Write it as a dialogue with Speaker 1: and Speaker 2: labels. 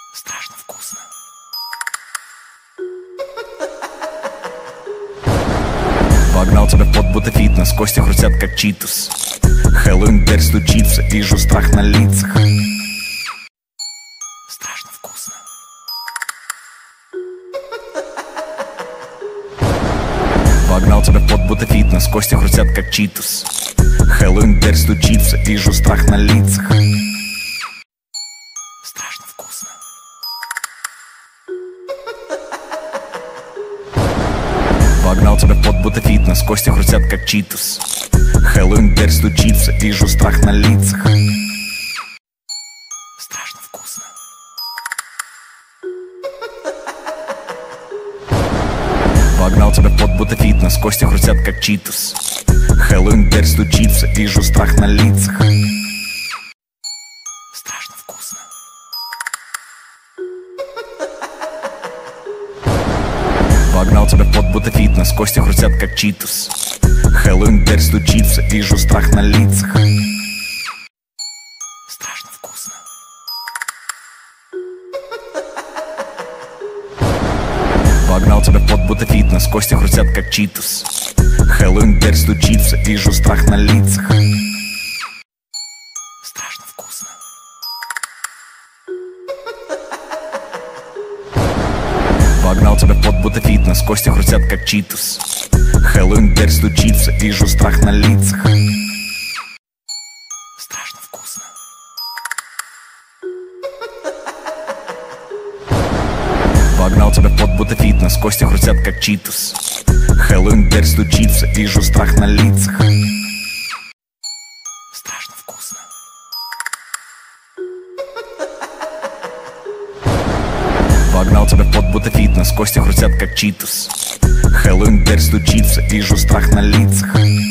Speaker 1: Страшно вкусно. Погнал тебя в пот, будто фитнес, кости хрустят как читус. Хэллоуин, дверь стучится, вижу страх на лицах. Страшно вкусно. Погнал тебя в пот, будто фитнес, кости хрустят как читус. Хэллоуин, дверь стучится, вижу страх на лицах. Страшно вкусно. Погнал тебя в пот, будто фитнес, кости хрустят как читус. Хэллоуин, дверь стучится, вижу страх на лицах. Страшно вкусно. Погнал тебя в пот, будто фитнес, кости хрустят как читус. Хэллоуин, дверь стучится, вижу страх на лицах. Страшно вкусно. Погнал тебя в пот, будто фитнес, кости хрустят как читус. Хэллоуин, дверь стучится, вижу страх на лицах. Страшно вкусно. Погнал тебя в пот, будто фитнес, кости хрустят как читус. Хэллоуин, дверь стучится, вижу страх на лицах. Страшно вкусно. Погнал тебя в пот, будто фитнес, кости хрустят как читус. Хэллоуин, дверь стучится, вижу страх на лицах. Страшно вкусно. Погнал тебя в пот, будто фитнес, кости хрустят как читус. Хэллоуин, дверь стучится, вижу страх на лицах. Страшно вкусно. Погнал тебя в пот, будто фитнес, кости хрустят как читус. Хэллоуин, дверь стучится, вижу страх на лицах. Страшно вкусно. Погнал тебя в пот, будто фитнес, кости хрустят как читус. Хэллоуин, дверь стучится, вижу страх на лицах. Страшно вкусно. Погнал тебя в пот, будто фитнес, кости хрустят как читус. Хэллоуин, дверь стучится, вижу страх на лицах.